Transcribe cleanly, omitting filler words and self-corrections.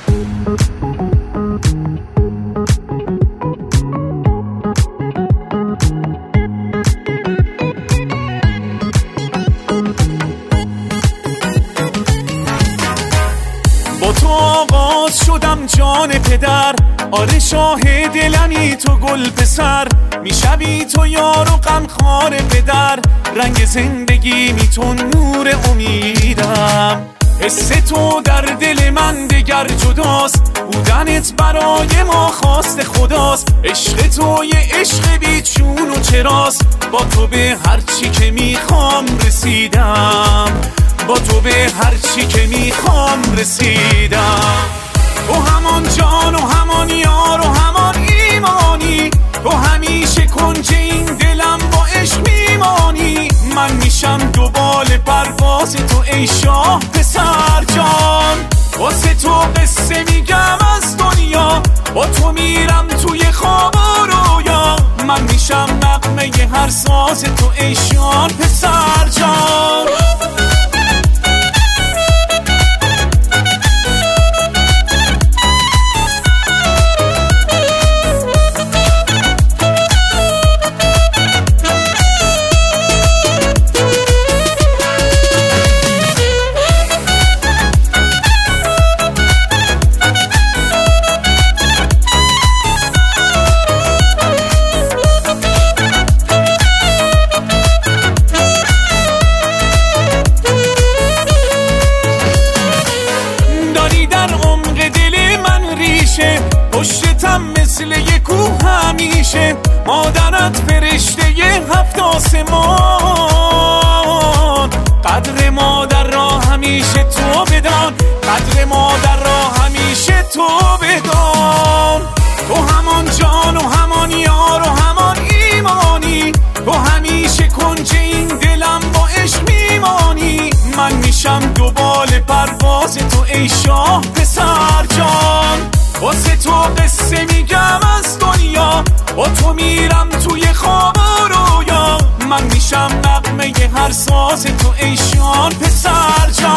تو آغاز شدم جان پدر، آره شاه دلمی تو گل پسر، میشوی تو یار و غمخوار پدر، رنگ زندگی تو نور امیدم. حس تو در دل من دگر جداست، بودنت برای ما خواست خداست. عشق تو یه عشق بیچون و چراست، با تو به هر چی که میخوام رسیدم، با تو به هر چی که میخوام رسیدم. تو همان جان و همان یار و همان ایمانی، تو همیشه کنج این دلم با عشق میمانی. من میشم دو بال پرواز تو ای شاه پسر جان، واسه تو قصه میگم از دنیا، با تو میرم توی خواب و رویا. من میشم نغمه هر ساز تو ای شاه پسر جان. پشتم مثل یک کوه همیشه، مادرت فرشته هفت آسمان. قدر مادر را همیشه تو بدان، قدر مادر را همیشه تو بدان. تو همان جان و همان یار و همان ایمانی، تو همیشه کنج این دلم با عشق میمانی. من میشم دو بال پرواز تو ای شاه پسر جان، واسه تو قصه میگم از دنیا، با تو میرم توی خواب و رویا. من میشم نغمه هر ساز تو ای شاه پسر جان.